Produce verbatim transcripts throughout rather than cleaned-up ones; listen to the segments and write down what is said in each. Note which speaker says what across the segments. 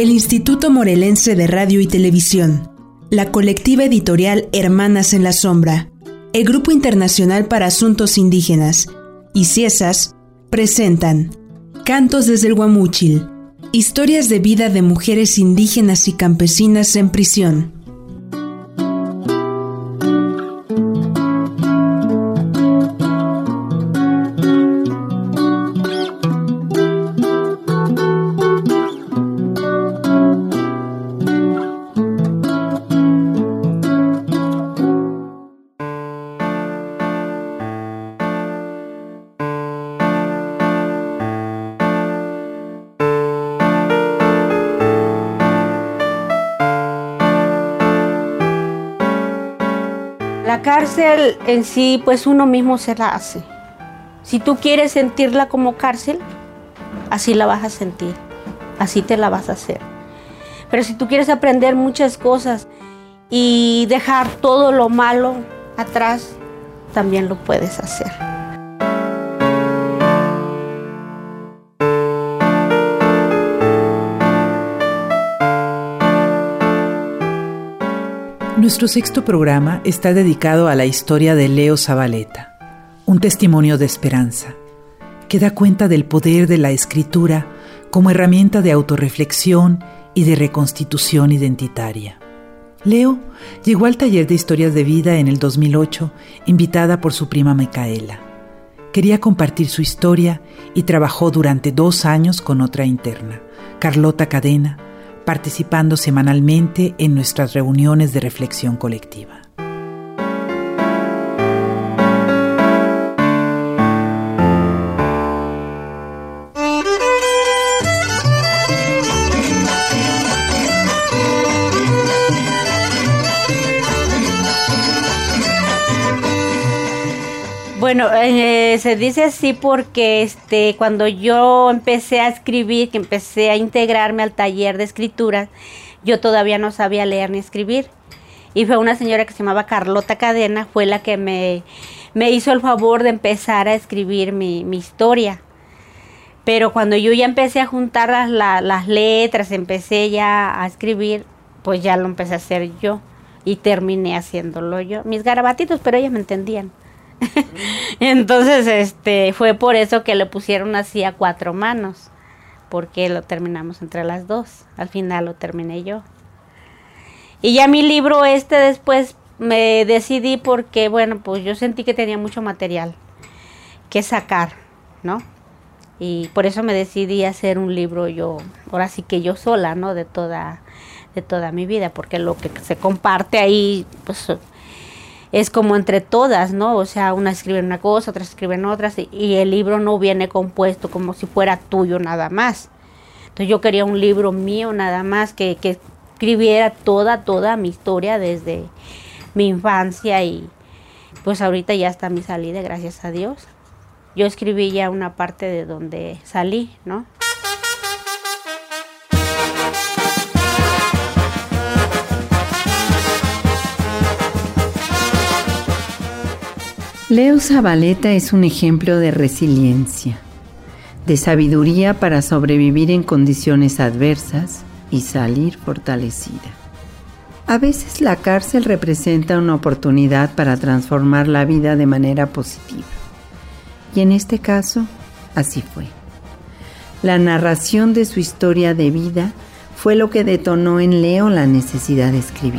Speaker 1: El Instituto Morelense de Radio y Televisión, la colectiva editorial Hermanas en la Sombra, el Grupo Internacional para Asuntos Indígenas y CIESAS presentan Cantos desde el Guamúchil, historias de vida de mujeres indígenas y campesinas en prisión.
Speaker 2: La cárcel en sí, pues uno mismo se la hace. Si tú quieres sentirla como cárcel, así la vas a sentir, así te la vas a hacer. Pero si tú quieres aprender muchas cosas y dejar todo lo malo atrás, también lo puedes hacer.
Speaker 3: Nuestro sexto programa está dedicado a la historia de Leo Zavaleta, un testimonio de esperanza, que da cuenta del poder de la escritura como herramienta de autorreflexión y de reconstitución identitaria. Leo llegó al taller de historias de vida en el dos mil ocho, invitada por su prima Micaela. Quería compartir su historia y trabajó durante dos años con otra interna, Carlota Cadena, participando semanalmente en nuestras reuniones de reflexión colectiva.
Speaker 2: Bueno, eh, se dice así porque este, cuando yo empecé a escribir, que empecé a integrarme al taller de escritura, yo todavía no sabía leer ni escribir. Y fue una señora que se llamaba Carlota Cadena, fue la que me, me hizo el favor de empezar a escribir mi, mi historia. Pero cuando yo ya empecé a juntar las, la, las letras, empecé ya a escribir, pues ya lo empecé a hacer yo y terminé haciéndolo yo. Mis garabatitos, pero ellas me entendían. Entonces este fue por eso que le pusieron así a cuatro manos, porque lo terminamos entre las dos. Al final lo terminé yo. Y ya mi libro este después me decidí porque, bueno, pues yo sentí que tenía mucho material que sacar, ¿no? Y por eso me decidí a hacer un libro yo, ahora sí que yo sola, ¿no? De toda, de toda mi vida, porque lo que se comparte ahí, pues es como entre todas, ¿no? O sea, una escribe una cosa, otras escriben otras, y, y el libro no viene compuesto como si fuera tuyo nada más. Entonces yo quería un libro mío nada más, que, que escribiera toda, toda mi historia desde mi infancia, y pues ahorita ya está mi salida, gracias a Dios. Yo escribí ya una parte de donde salí, ¿no?
Speaker 4: Leo Zavaleta es un ejemplo de resiliencia, de sabiduría para sobrevivir en condiciones adversas y salir fortalecida. A veces la cárcel representa una oportunidad para transformar la vida de manera positiva. Y en este caso, así fue. La narración de su historia de vida fue lo que detonó en Leo la necesidad de escribir.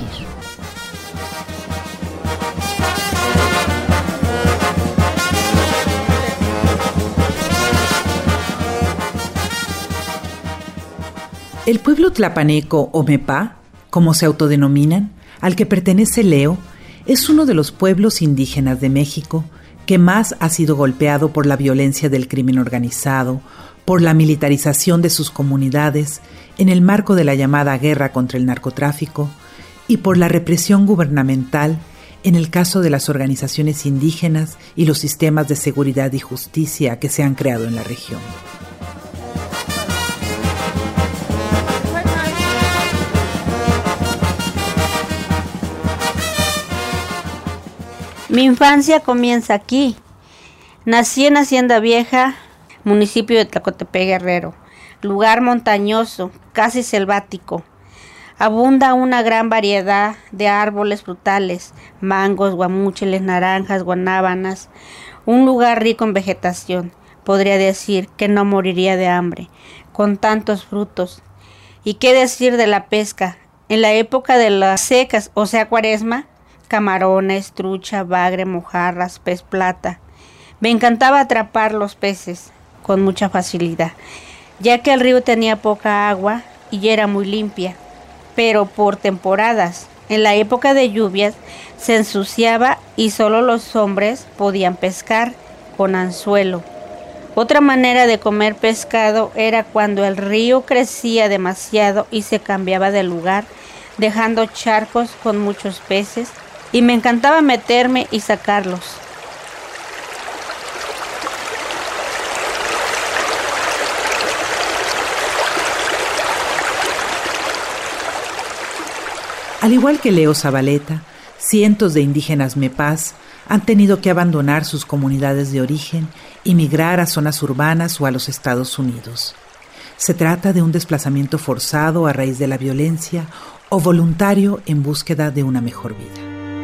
Speaker 3: El pueblo tlapaneco o Mepá, como se autodenominan, al que pertenece Leo, es uno de los pueblos indígenas de México que más ha sido golpeado por la violencia del crimen organizado, por la militarización de sus comunidades en el marco de la llamada guerra contra el narcotráfico y por la represión gubernamental en el caso de las organizaciones indígenas y los sistemas de seguridad y justicia que se han creado en la región.
Speaker 2: Mi infancia comienza aquí. Nací en Hacienda Vieja, municipio de Tlacotepec, Guerrero, lugar montañoso, casi selvático. Abunda una gran variedad de árboles frutales, mangos, guamúchiles, naranjas, guanábanas, un lugar rico en vegetación. Podría decir que no moriría de hambre, con tantos frutos. ¿Y qué decir de la pesca? En la época de las secas, o sea, cuaresma, camarones, trucha, bagre, mojarras, pez plata. Me encantaba atrapar los peces con mucha facilidad, ya que el río tenía poca agua y era muy limpia, pero por temporadas. En la época de lluvias se ensuciaba y solo los hombres podían pescar con anzuelo. Otra manera de comer pescado era cuando el río crecía demasiado y se cambiaba de lugar, dejando charcos con muchos peces, y me encantaba meterme y sacarlos.
Speaker 3: Al igual que Leo Zabaleta, cientos de indígenas mepás han tenido que abandonar sus comunidades de origen y migrar a zonas urbanas o a los Estados Unidos. Se trata de un desplazamiento forzado a raíz de la violencia o voluntario en búsqueda de una mejor vida.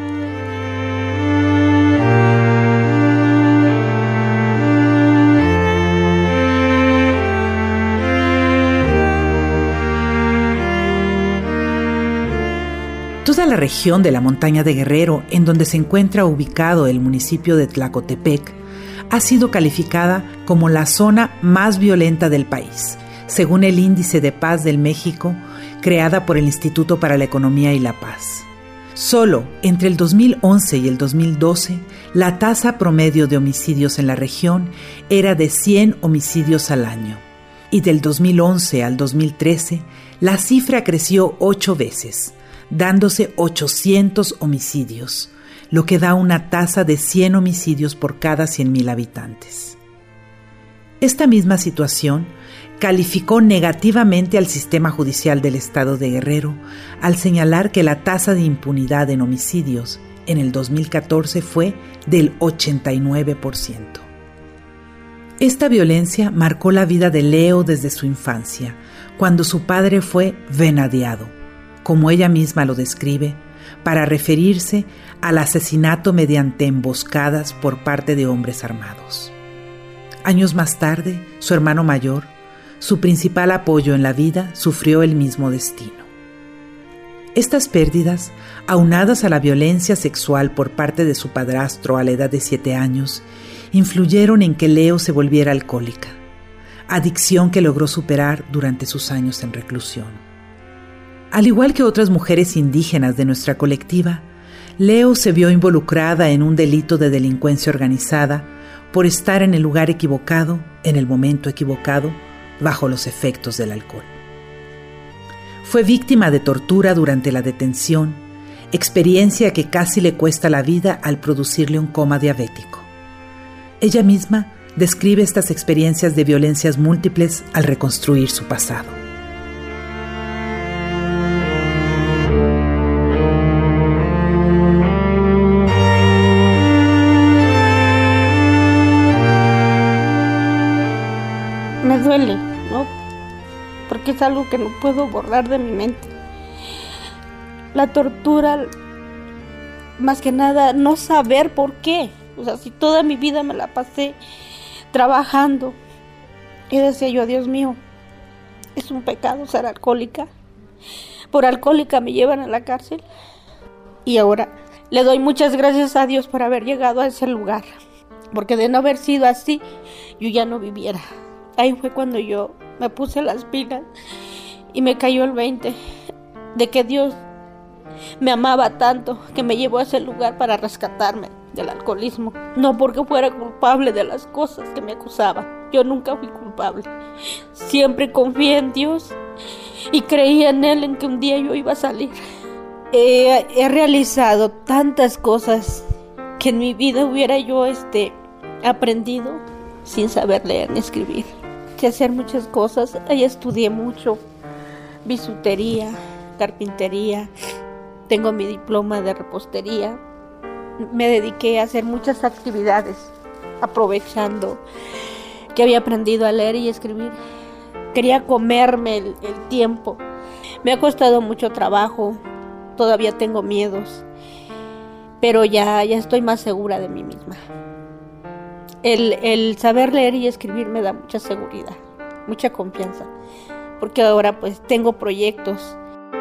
Speaker 3: Toda la región de la montaña de Guerrero, en donde se encuentra ubicado el municipio de Tlacotepec, ha sido calificada como la zona más violenta del país, según el Índice de Paz del México, creada por el Instituto para la Economía y la Paz. Solo entre el dos mil once y el dos mil doce, la tasa promedio de homicidios en la región era de cien homicidios al año, y del dos mil once al dos mil trece, la cifra creció ocho veces, dándose ochocientos homicidios, lo que da una tasa de cien homicidios por cada cien mil habitantes. Esta misma situación calificó negativamente al sistema judicial del estado de Guerrero al señalar que la tasa de impunidad en homicidios en el dos mil catorce fue del ochenta y nueve por ciento. Esta violencia marcó la vida de Leo desde su infancia, cuando su padre fue venadeado, como ella misma lo describe, para referirse al asesinato mediante emboscadas por parte de hombres armados. Años más tarde, su hermano mayor, su principal apoyo en la vida, sufrió el mismo destino. Estas pérdidas, aunadas a la violencia sexual por parte de su padrastro a la edad de siete años, influyeron en que Leo se volviera alcohólica, adicción que logró superar durante sus años en reclusión. Al igual que otras mujeres indígenas de nuestra colectiva, Leo se vio involucrada en un delito de delincuencia organizada por estar en el lugar equivocado, en el momento equivocado, bajo los efectos del alcohol. Fue víctima de tortura durante la detención, experiencia que casi le cuesta la vida al producirle un coma diabético. Ella misma describe estas experiencias de violencias múltiples al reconstruir su pasado.
Speaker 2: Me duele, ¿no? Porque es algo que no puedo borrar de mi mente. La tortura, más que nada, no saber por qué. O sea, si toda mi vida me la pasé trabajando. Y decía yo, Dios mío, es un pecado ser alcohólica. Por alcohólica me llevan a la cárcel. Y ahora le doy muchas gracias a Dios por haber llegado a ese lugar. Porque de no haber sido así, yo ya no viviera. Ahí fue cuando yo me puse las pilas y me cayó el veinte de que Dios me amaba tanto que me llevó a ese lugar para rescatarme del alcoholismo. No porque fuera culpable de las cosas que me acusaban. Yo nunca fui culpable. Siempre confié en Dios y creía en Él, en que un día yo iba a salir. He, he realizado tantas cosas que en mi vida hubiera yo este, aprendido sin saber leer ni escribir. Sé hacer muchas cosas. Ahí estudié mucho bisutería, carpintería, tengo mi diploma de repostería. Me dediqué a hacer muchas actividades, aprovechando que había aprendido a leer y escribir. quería comerme el, el tiempo. Me ha costado mucho trabajo, todavía tengo miedos, pero ya, ya estoy más segura de mí misma. El, el saber leer y escribir me da mucha seguridad, mucha confianza, porque ahora pues tengo proyectos.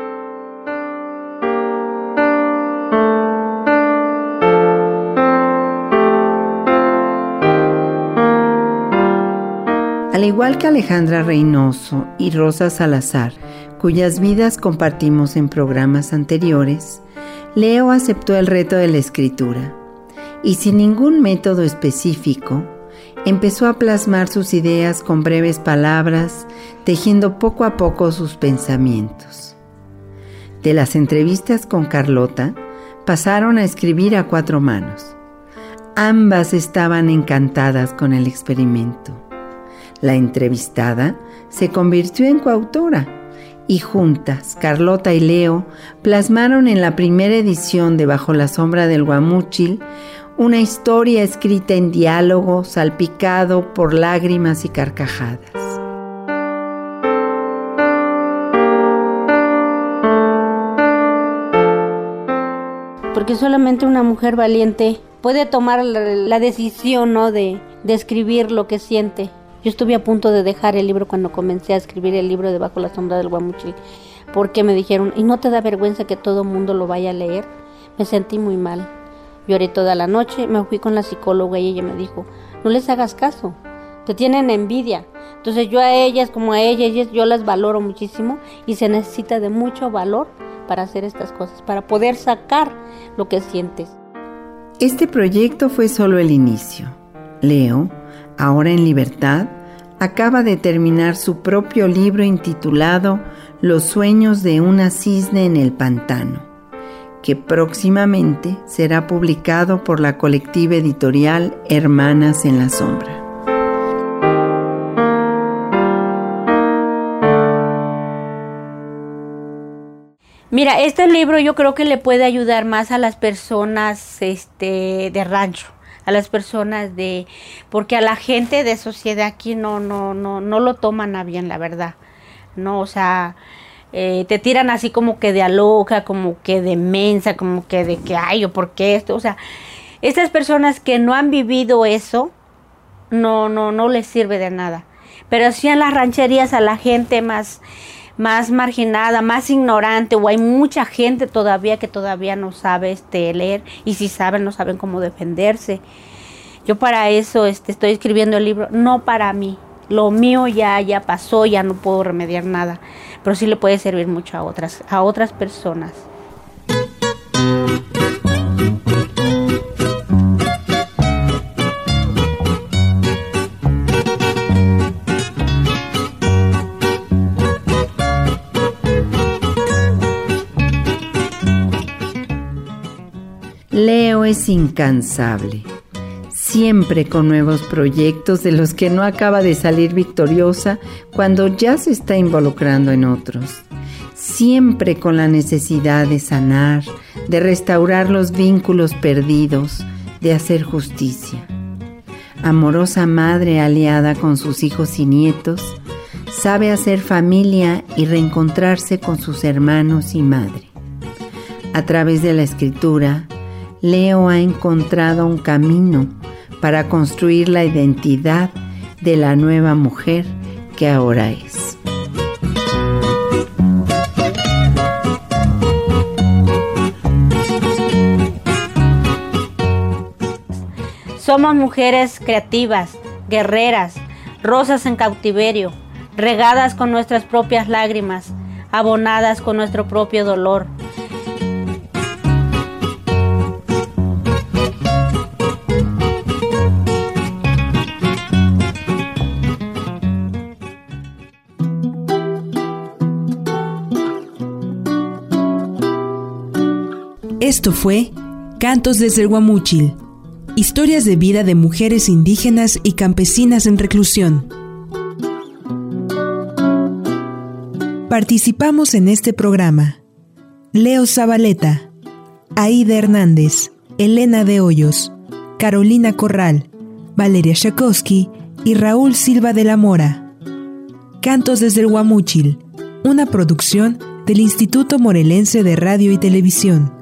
Speaker 4: Al igual que Alejandra Reynoso y Rosa Salazar, cuyas vidas compartimos en programas anteriores, Leo aceptó el reto de la escritura y sin ningún método específico, empezó a plasmar sus ideas con breves palabras, tejiendo poco a poco sus pensamientos. De las entrevistas con Carlota, pasaron a escribir a cuatro manos. Ambas estaban encantadas con el experimento. La entrevistada se convirtió en coautora y juntas, Carlota y Leo, plasmaron en la primera edición de Bajo la sombra del Guamúchil una historia escrita en diálogo, salpicado por lágrimas y carcajadas.
Speaker 2: Porque solamente una mujer valiente puede tomar la, la decisión, ¿no?, de, de escribir lo que siente. Yo estuve a punto de dejar el libro cuando comencé a escribir el libro de Bajo la sombra del Guamúchil, porque me dijeron, ¿y no te da vergüenza que todo el mundo lo vaya a leer? Me sentí muy mal. Lloré toda la noche, me fui con la psicóloga y ella me dijo, no les hagas caso, te tienen envidia. Entonces yo a ellas, como a ellas, ellas yo las valoro muchísimo y se necesita de mucho valor para hacer estas cosas, para poder sacar lo que sientes.
Speaker 4: Este proyecto fue solo el inicio. Leo, ahora en libertad, acaba de terminar su propio libro intitulado Los sueños de una cisne en el pantano, que próximamente será publicado por la colectiva editorial Hermanas en la Sombra.
Speaker 2: Mira, este libro yo creo que le puede ayudar más a las personas este, de rancho, a las personas de, porque a la gente de sociedad aquí no, no, no, no lo toman a bien, la verdad, no, o sea, eh, te tiran así como que de a loca, como que de mensa, como que de que ay, o por qué esto, o sea, estas personas que no han vivido eso, no, no, no les sirve de nada, pero sí en las rancherías a la gente más, más marginada, más ignorante, o hay mucha gente todavía que todavía no sabe este, leer, y si saben no saben cómo defenderse. Yo para eso este, estoy escribiendo el libro, no para mí, lo mío ya, ya pasó, ya no puedo remediar nada, pero sí le puede servir mucho a otras, a otras personas.
Speaker 4: Leo es incansable, siempre con nuevos proyectos de los que no acaba de salir victoriosa cuando ya se está involucrando en otros, siempre con la necesidad de sanar, de restaurar los vínculos perdidos, de hacer justicia. Amorosa madre aliada con sus hijos y nietos, sabe hacer familia y reencontrarse con sus hermanos y madre. A través de la escritura, Leo ha encontrado un camino para construir la identidad de la nueva mujer que ahora es.
Speaker 2: Somos mujeres creativas, guerreras, rosas en cautiverio, regadas con nuestras propias lágrimas, abonadas con nuestro propio dolor.
Speaker 1: Esto fue Cantos desde el Guamúchil, historias de vida de mujeres indígenas y campesinas en reclusión. Participamos en este programa Leo Zabaleta, Aida Hernández, Elena de Hoyos, Carolina Corral, Valeria Shakowski y Raúl Silva de la Mora. Cantos desde el Guamúchil, una producción del Instituto Morelense de Radio y Televisión.